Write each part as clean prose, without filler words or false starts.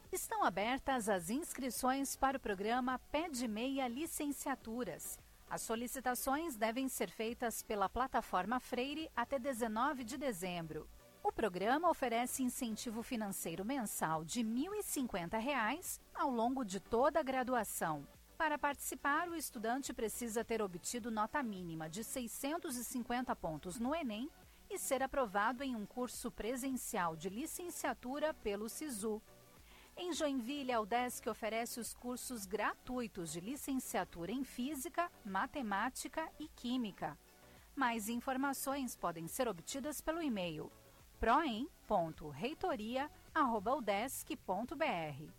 Estão abertas as inscrições para o programa Pé de Meia Licenciaturas. As solicitações devem ser feitas pela plataforma Freire até 19 de dezembro. O programa oferece incentivo financeiro mensal de R$ 1.050 ao longo de toda a graduação. Para participar, o estudante precisa ter obtido nota mínima de 650 pontos no Enem e ser aprovado em um curso presencial de licenciatura pelo SISU. Em Joinville, a UDESC oferece os cursos gratuitos de licenciatura em Física, Matemática e Química. Mais informações podem ser obtidas pelo e-mail proem.reitoria@udesc.br.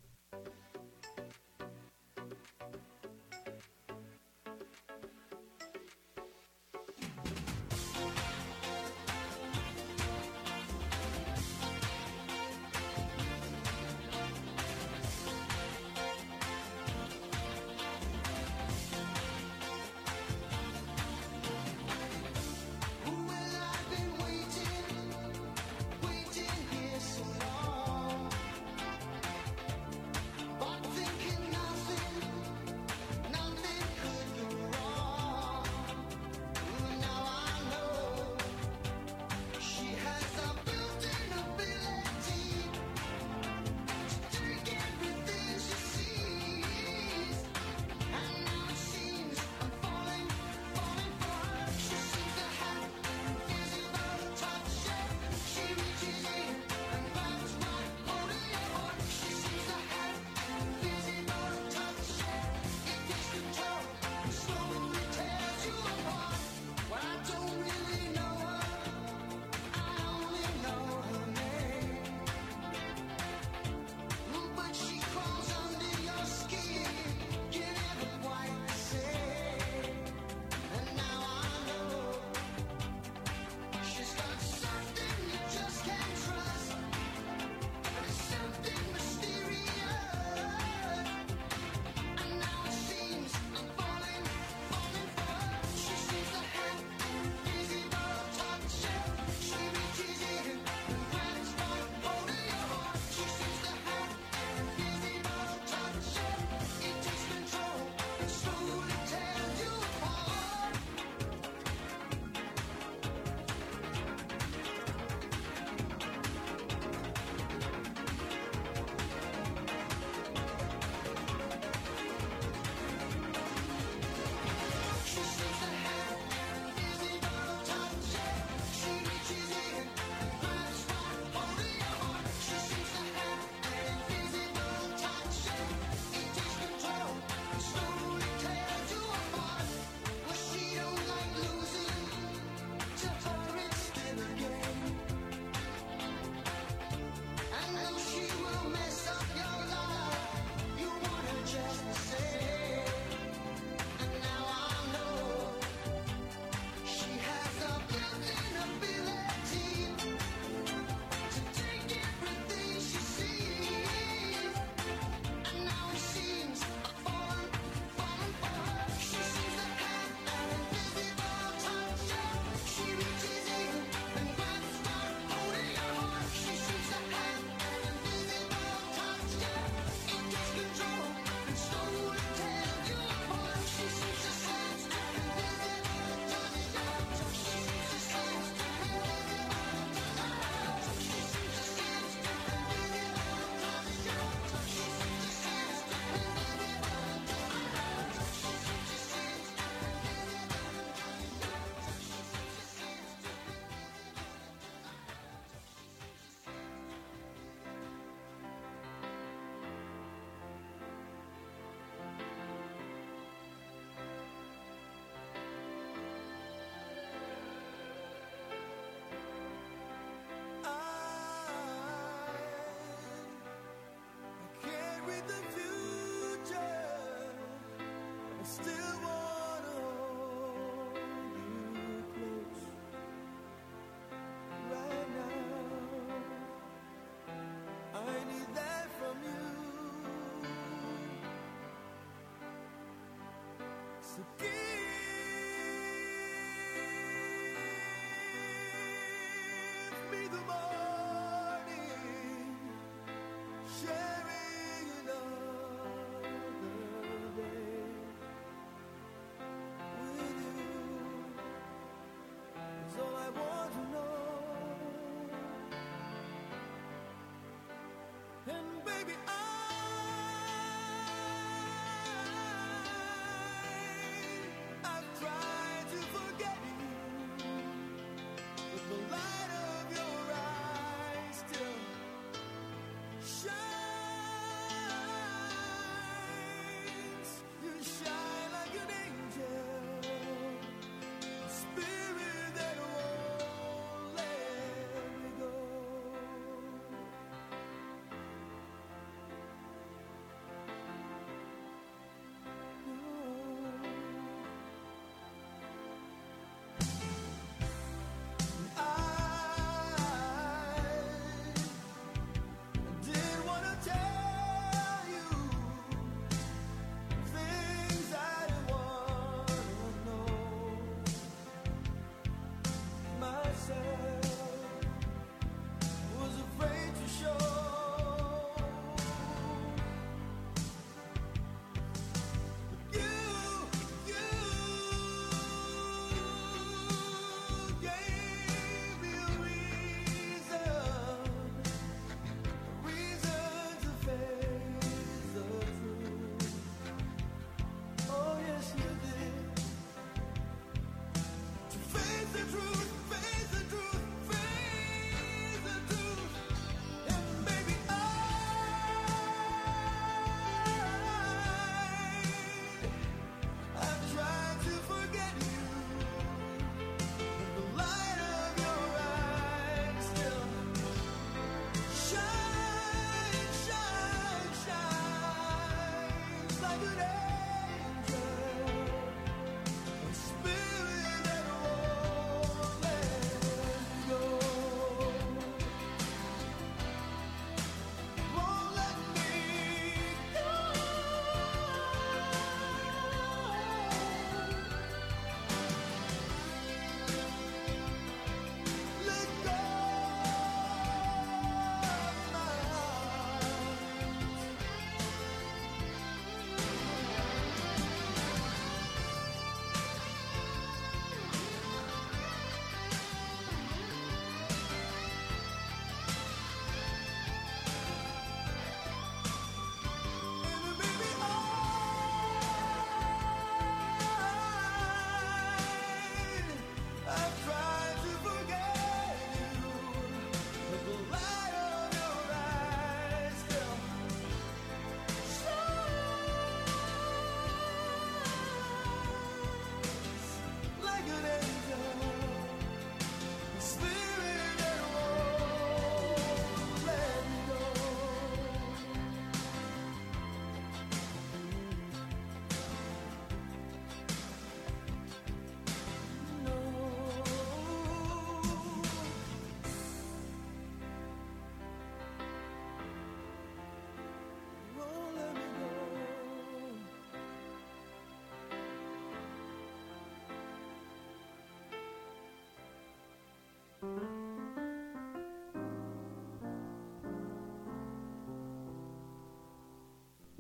me the morning, sharing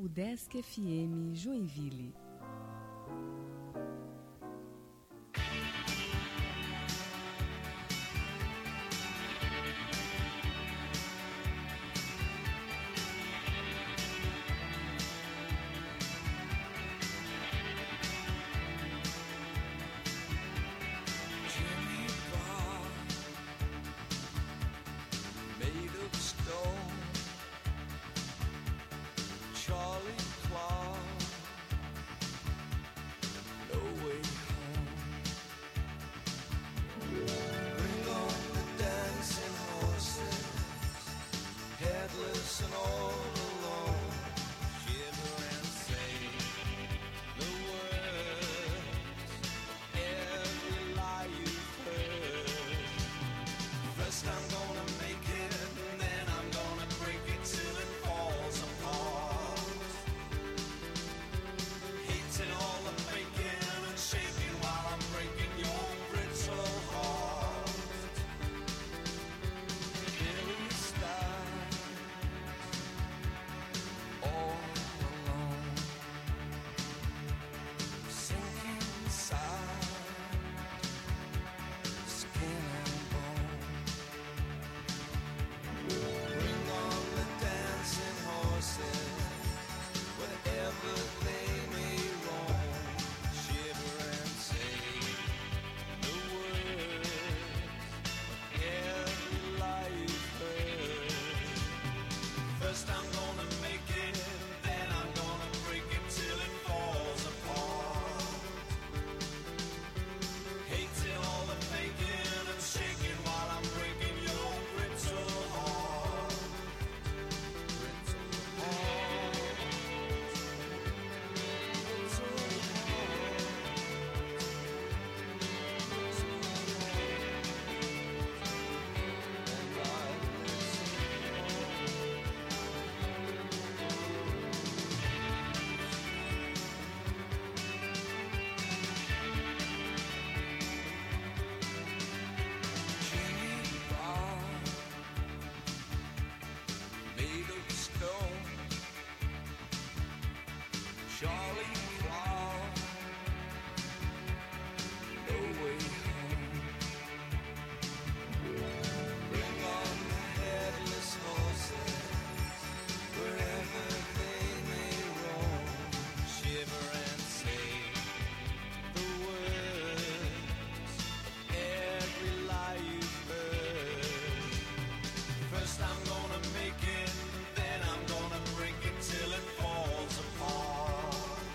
UDESC FM Joinville. Make it, then I'm gonna break it till it falls apart.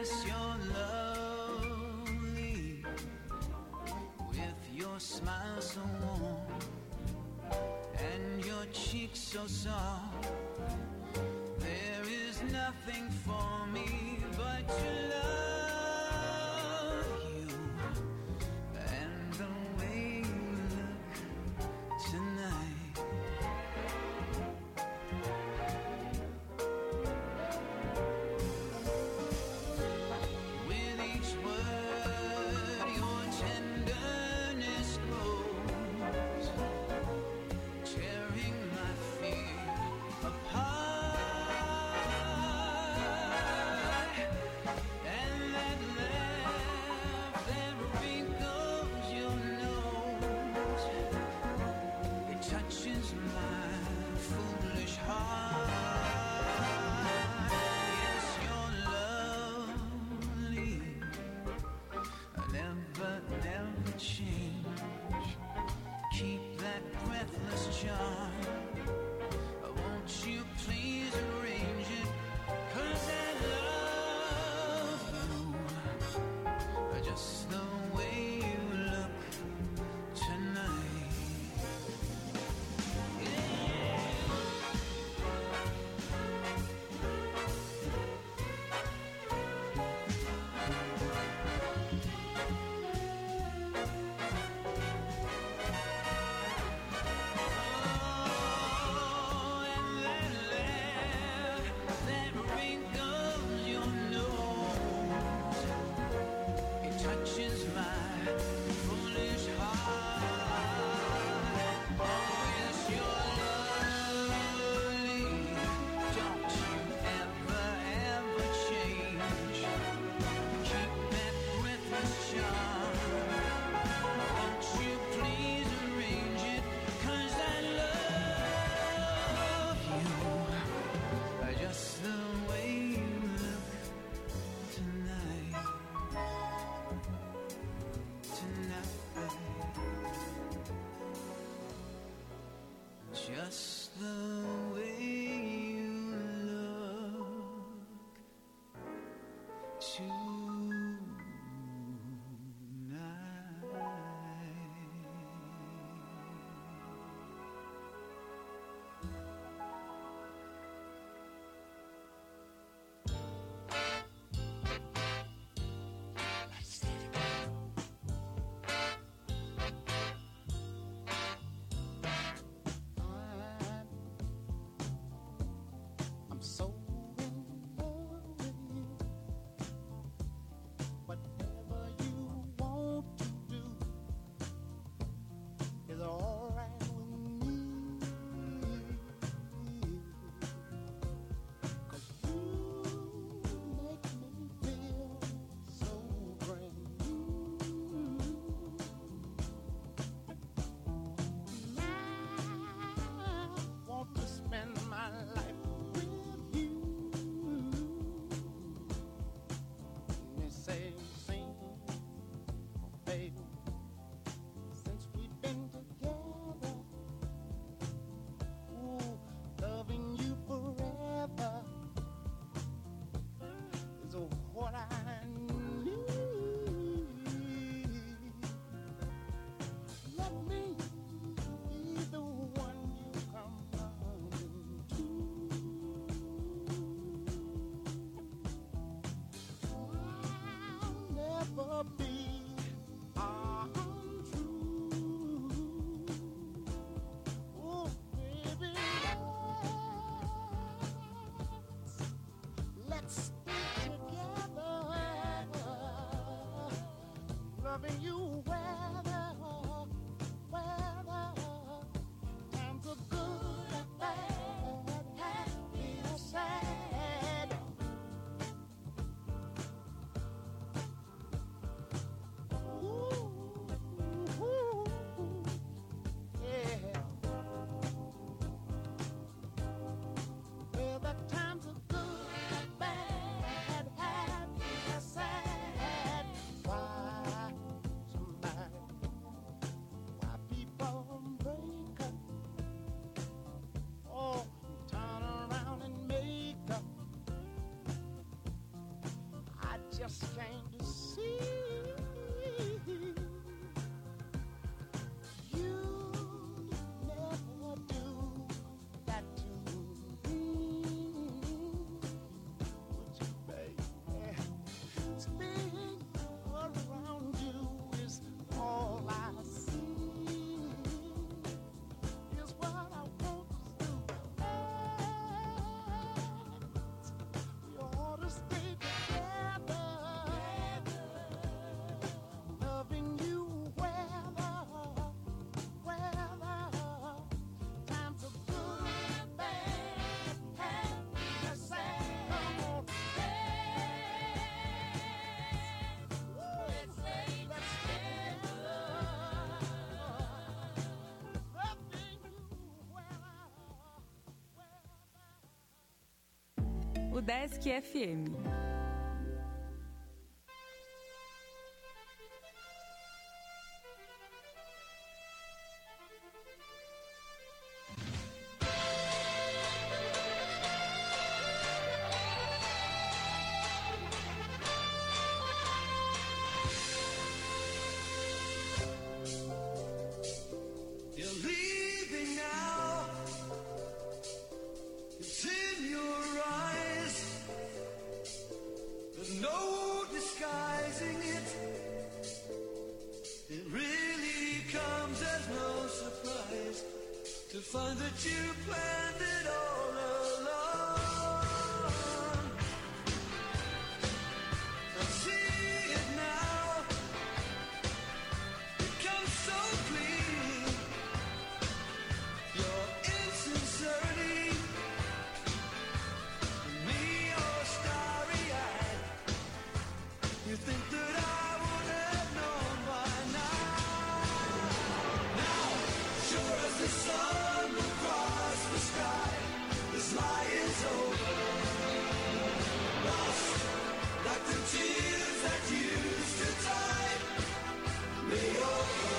yes, you're lovely, with your smile so warm and your cheeks so soft. There is nothing for me but to love you and the way you look tonight. With each word your tenderness grows, tearing my fear apart. And that laugh that wrinkles your nose, it touches my foolish heart. Yes, you're lovely, never change. Keep that breathless charm. Won't you please arrange it? 'Cause I love you just the way you look tonight. Oh, and that laugh that wrinkles your nose, it touches my foolish heart. Oh, yes, you're lovely. Don't you ever change. Keep that breathless charm. Won't you please arrange it? 'Cause I love you just the way you look tonight. Just the way you look I'm so in love with you. Whatever you want to do is all right with me. 'Cause you make me feel so brand new. I want to spend my life with you. They say, sing, baby, since we've been together, ooh, loving you forever is what I need. Let me be the one you come running to. I'll never be untrue. Oh, baby, let's stay together, loving you weather times are good and bad, happy or sad. Ooh, yeah. Well, the times are good and bad, happy or sad. Why just came to see. You never do that to me. Would you, baby? Spinning around you is all I see. Is what I want to do. We ought to stay together, loving you weather. Times are good and bad, happy and sad. Come on, let's stay together, loving you O Desk FM. You're leaving now. It's in your eyes. There's no disguising it. It really comes as no surprise to find that you planned it all along. I see it now. It comes so clean. Your insincerity, me all starry-eyed. You think that I would have known by now, sure as the sun will cross the sky, this lie is over. Lost like the tears that used to tide me over.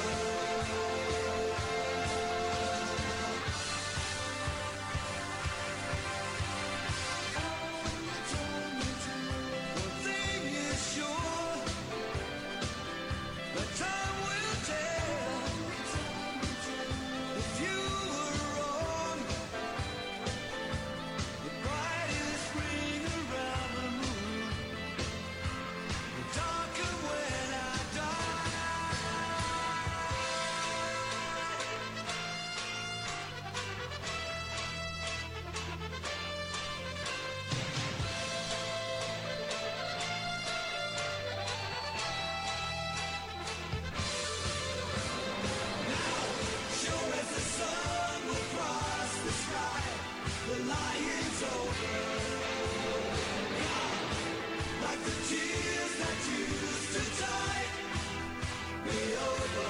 One thing is sure, the time will tell. If you were wrong, the brightest ring around the moon will darken when I sure as the sun will cross the sky, the lion's over. Like the tears that used to tide me over.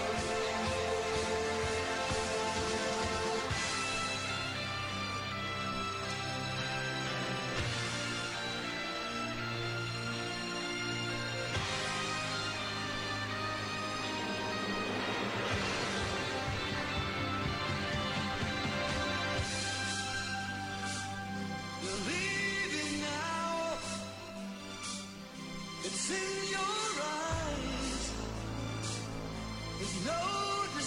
You're leaving now. It's in your eyes. There's no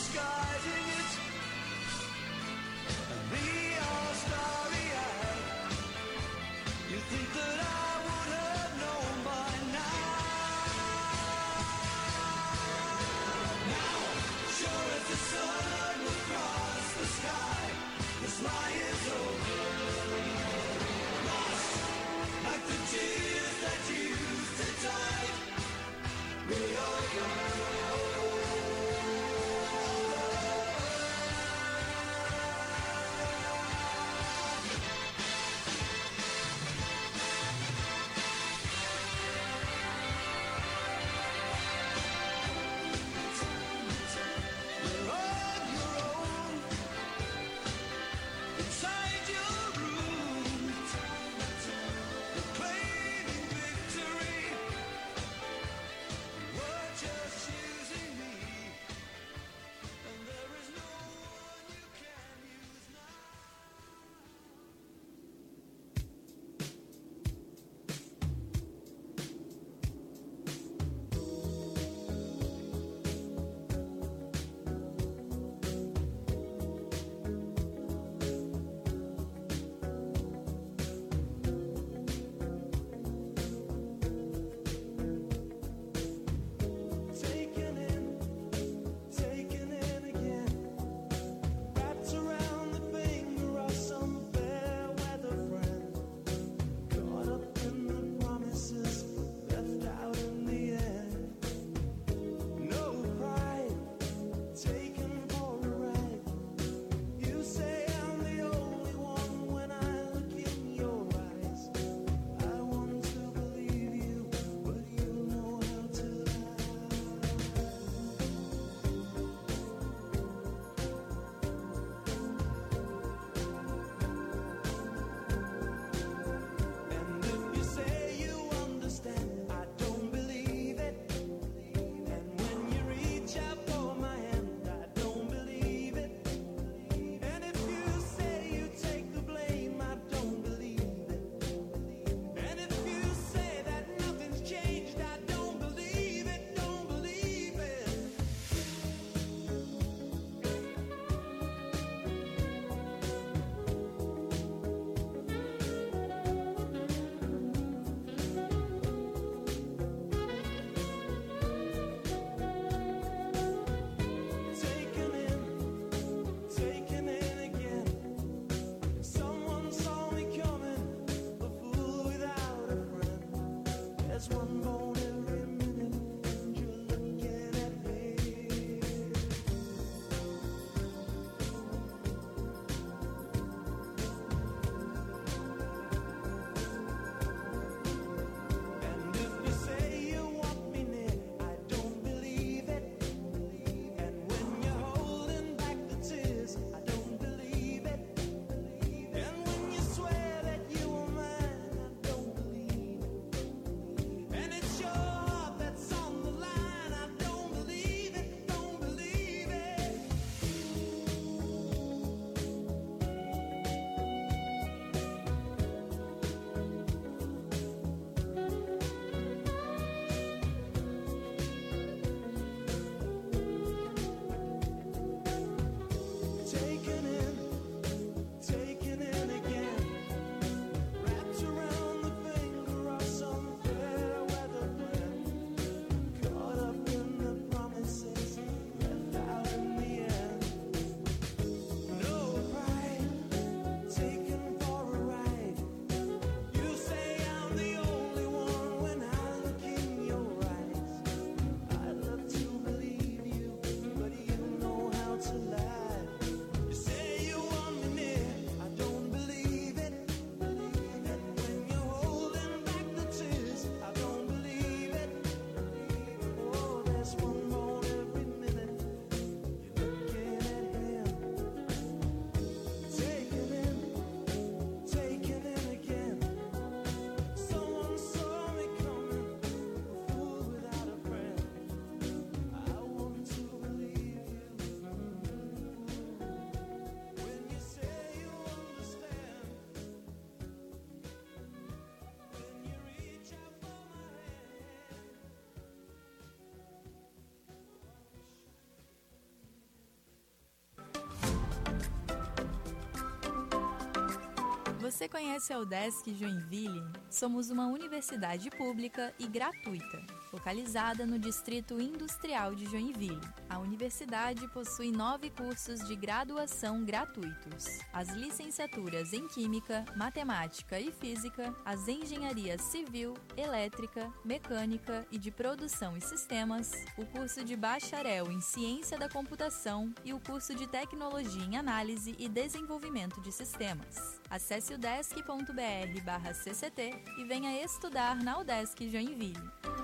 Você conhece a UDESC Joinville? Somos uma universidade pública e gratuita, localizada no Distrito Industrial de Joinville. A universidade possui 9 cursos de graduação gratuitos. As licenciaturas em Química, Matemática e Física, as engenharias Civil, Elétrica, Mecânica e de Produção e Sistemas, o curso de Bacharel em Ciência da Computação e o curso de Tecnologia em Análise e Desenvolvimento de Sistemas. Acesse udesc.br/cct e venha estudar na UDESC Joinville.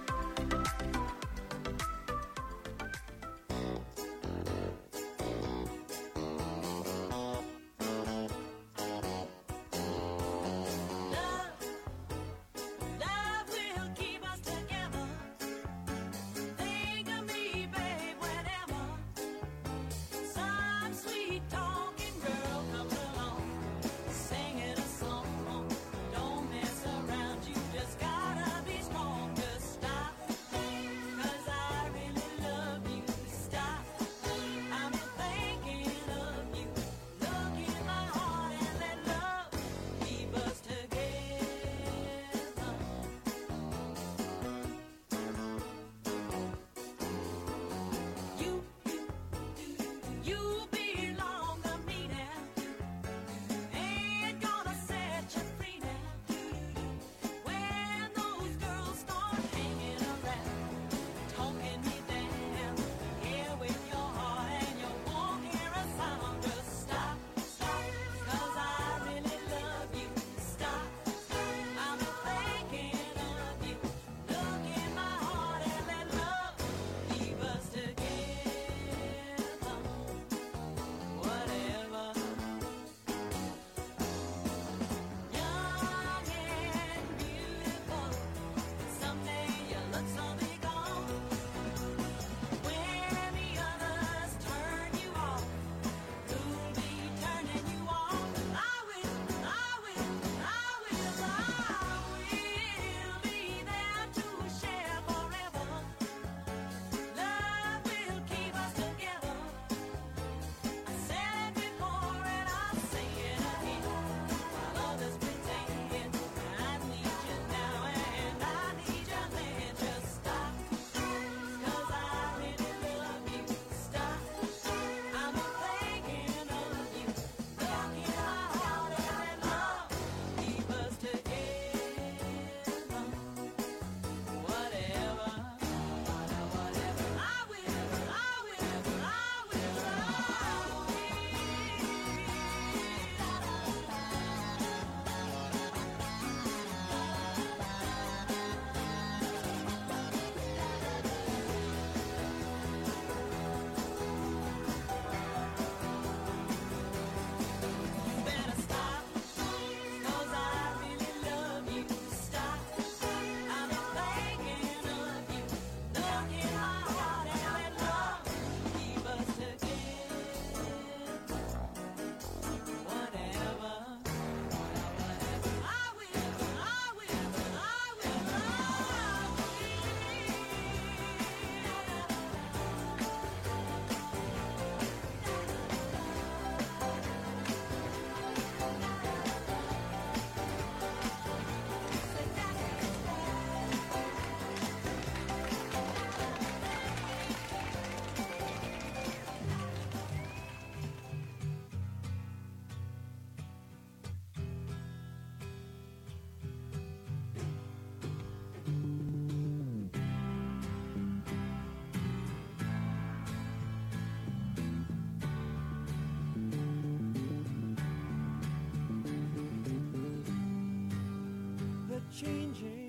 Changing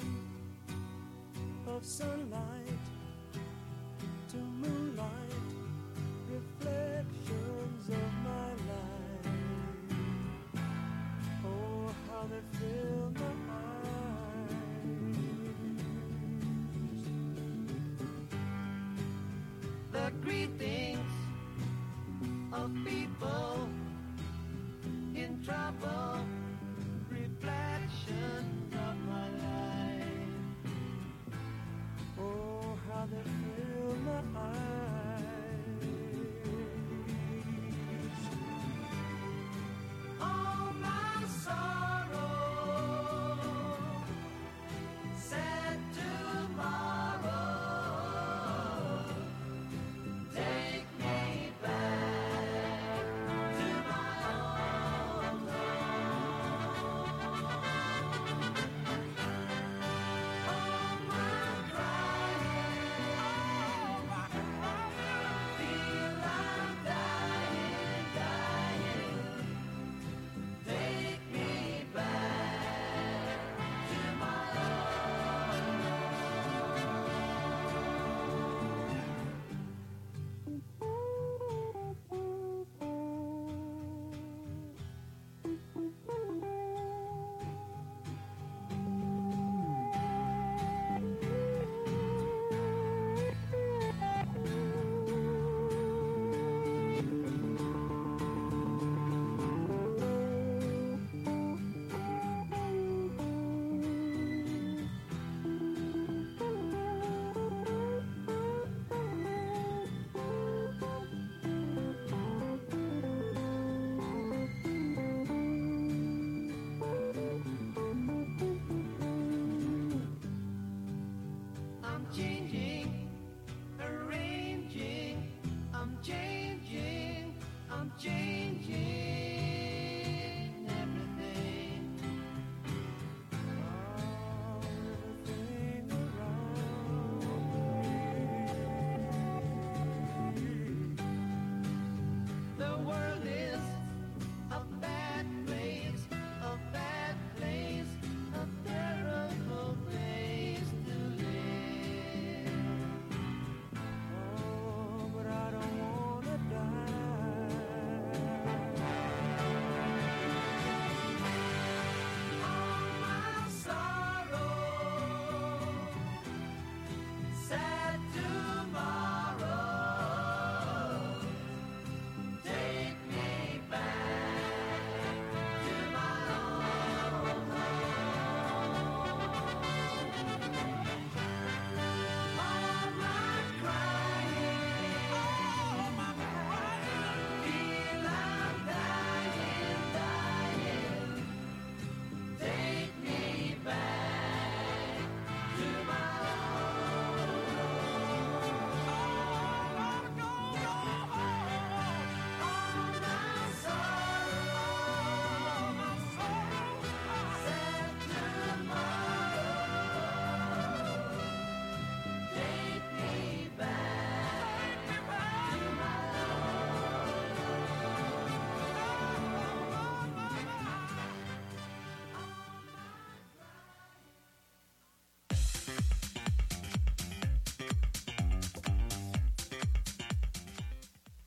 of sunlight to moonlight, reflections of my life. Oh, how they fill my eyes. The greetings of people in trouble, reflections of my life. Oh, how they fill my eyes. All my sorrow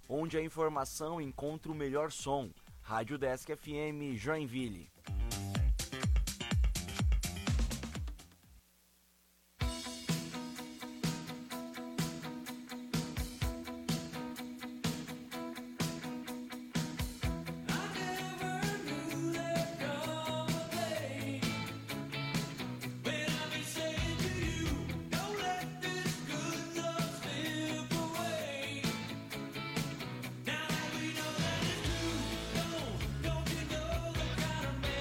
onde a informação encontra o melhor som. Rádio Desk FM, Joinville. Don't you know that it's true? Don't you know the kind of man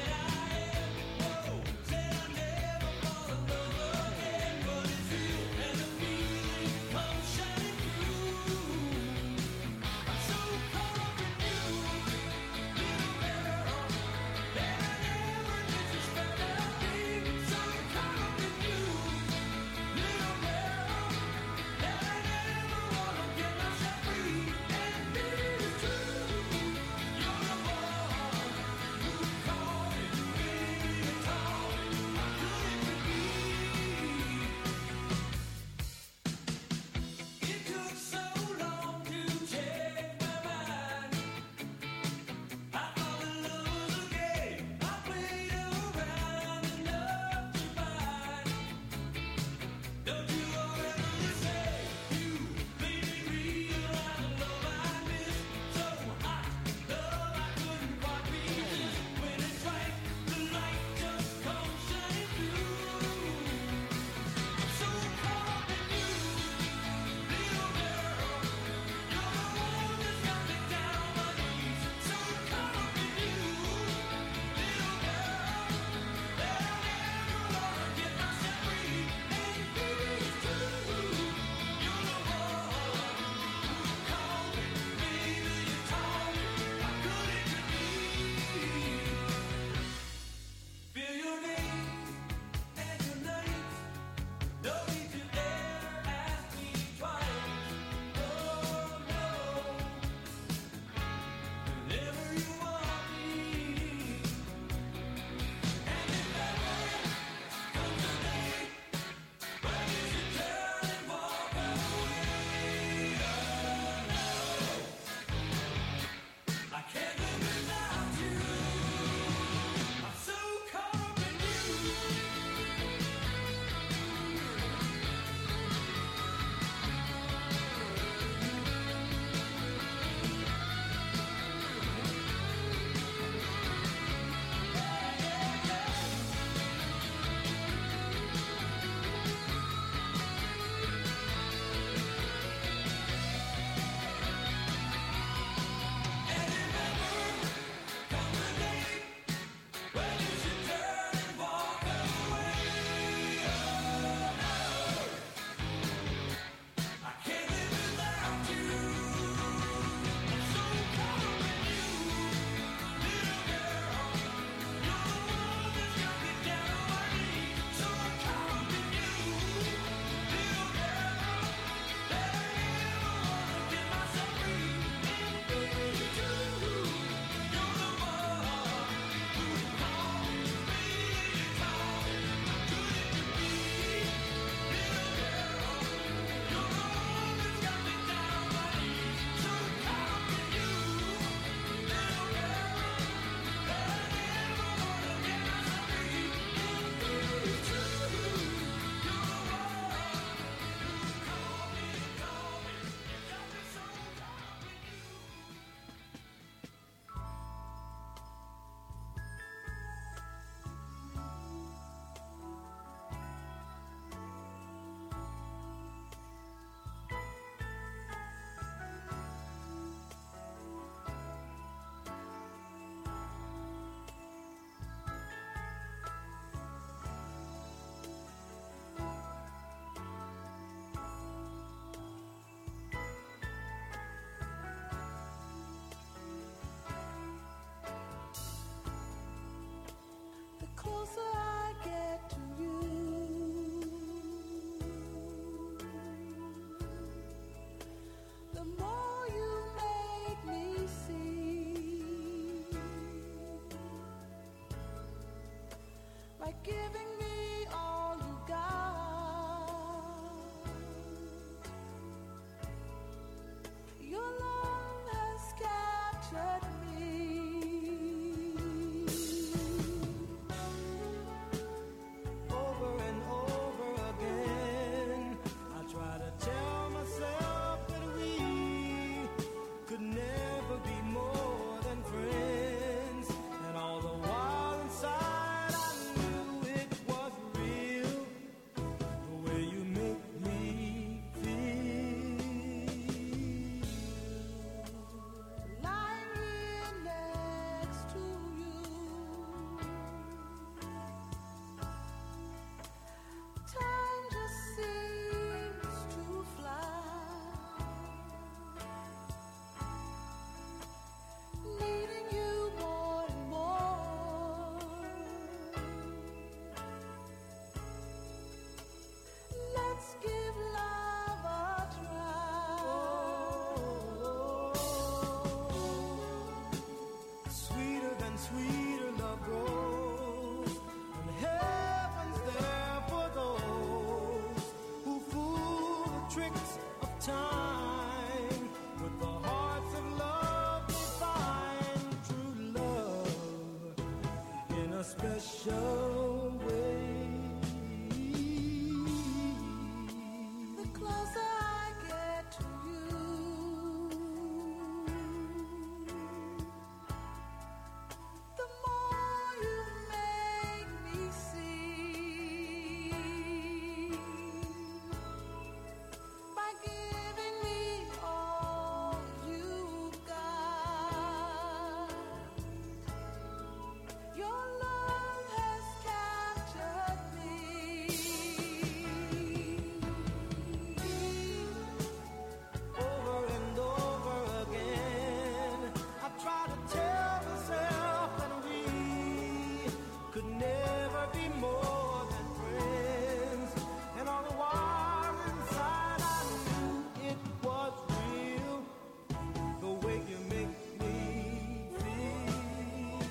to be more than friends. And all the while inside I knew it was real, the way you make me feel.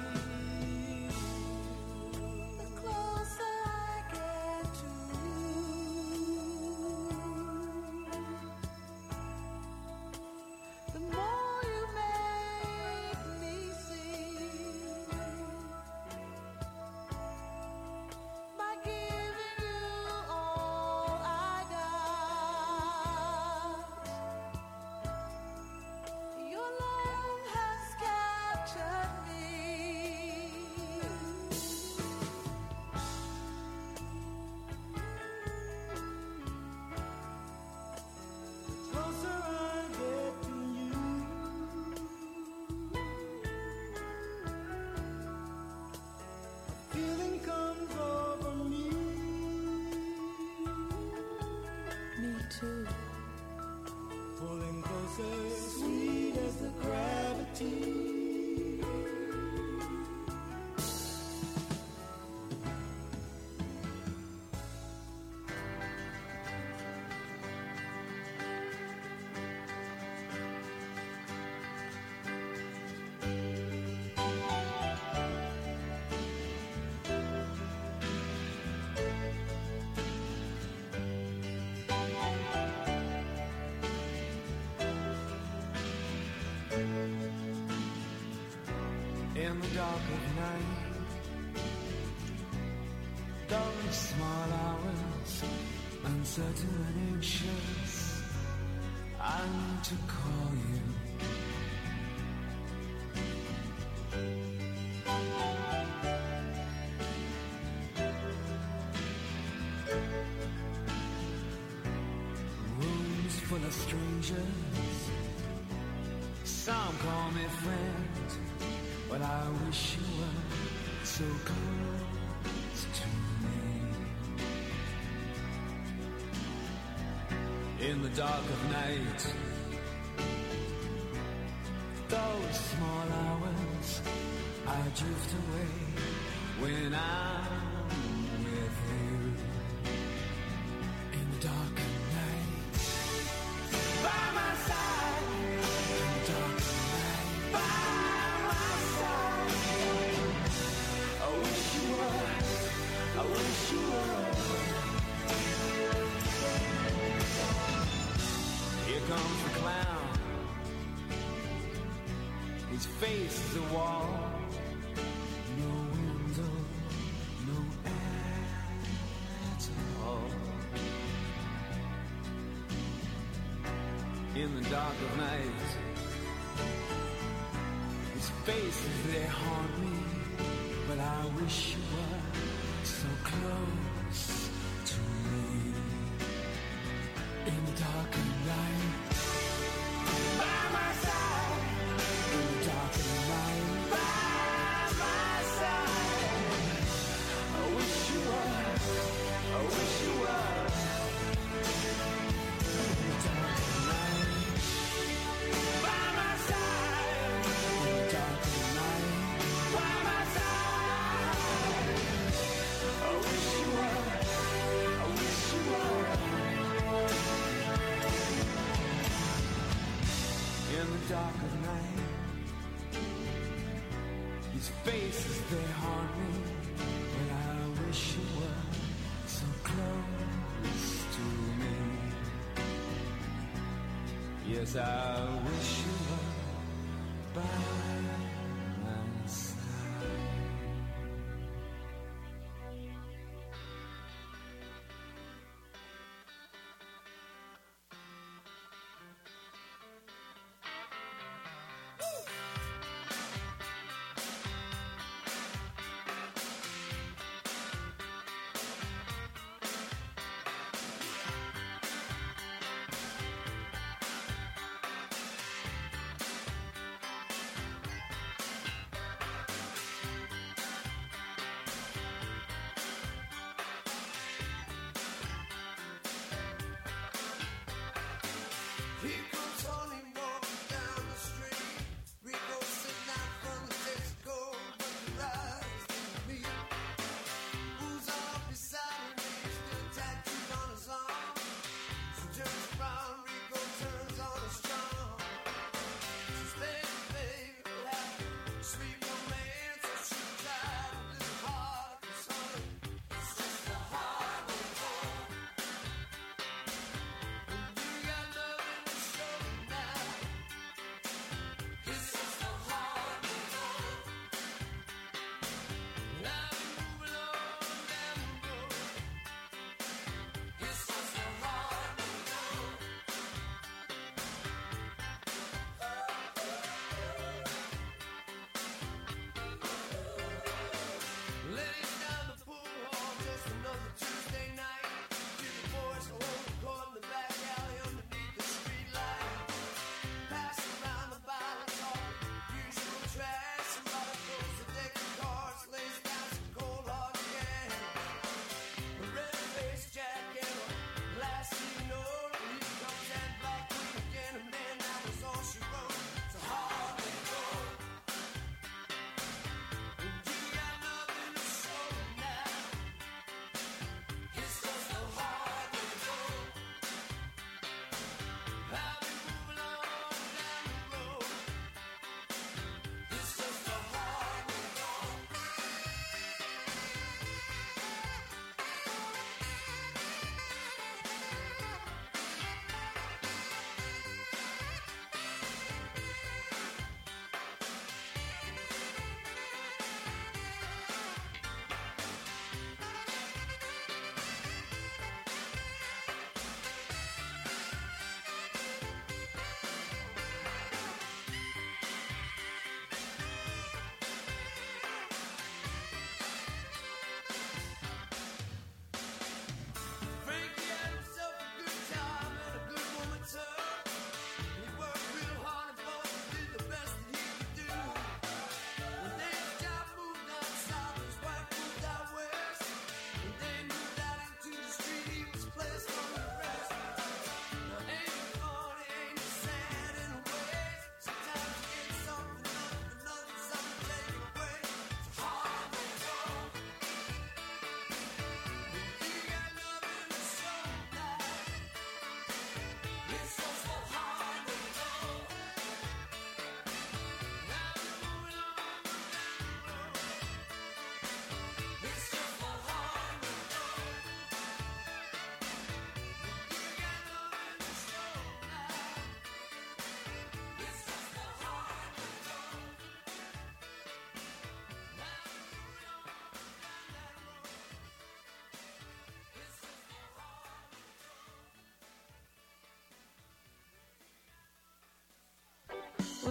The closer I get to you, the more you make me see. By giving you all I got, your love has captured me. The closer I get to you, a feeling comes over me. Me too. Pulling closer, sweet as the gravity. In the dark of night, those small hours, uncertain and anxious, I need to call you. Rooms full of strangers, some call me friend, but I wish you were so close to me. In the dark of night, those small hours, I drift away when I'm with you. In the dark of night, by my side. In the dark of night, by my side. I wish you were, I wish you were. Here comes the clown, his face is a wall, no window, no air at all. In the dark of night, his faces, they haunt me, but I wish you were so close to me. In the dark of night, by my side. In the dark of night, by my side. I wish you were, I wish you were. In the dark of night, by my side. In the dark of night, by my side. I wish you were, I wish you were. In the dark of night, his faces, they haunt me, but I wish you were so close to me. Yes, I wish you were by my side.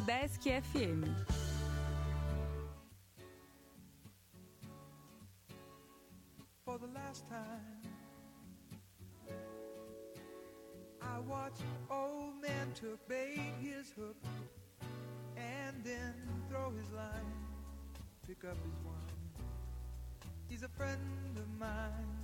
Desk FM. For the last time, I watched old man took bait his hook and then throw his line, pick up his wine. He's a friend of mine,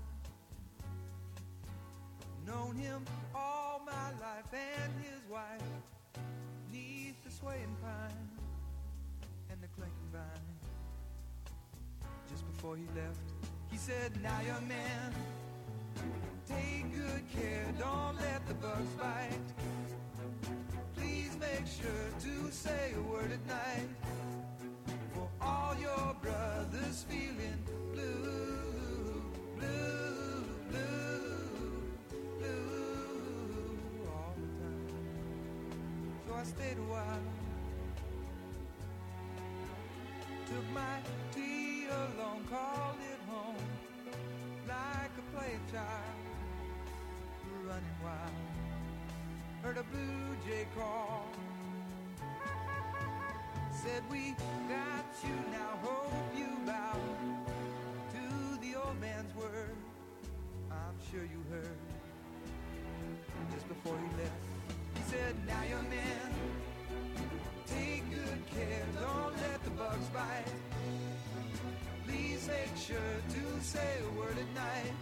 known him all my life, and his wife neath the swaying pine and the clinking vine. Just before he left, he said, now young man, take good care, don't let the bugs bite. Please make sure to say a word at night for all your brothers feeling blue, blue, blue, blue all the time. So I stayed a while, took my tea along, called it home, like a play child, running wild. Heard a blue jay call, said we got you now, hope you bow to the old man's word. I'm sure you heard, just before he left, he said, now young man, take good care, don't let the bugs bite. Please make sure to say a word at night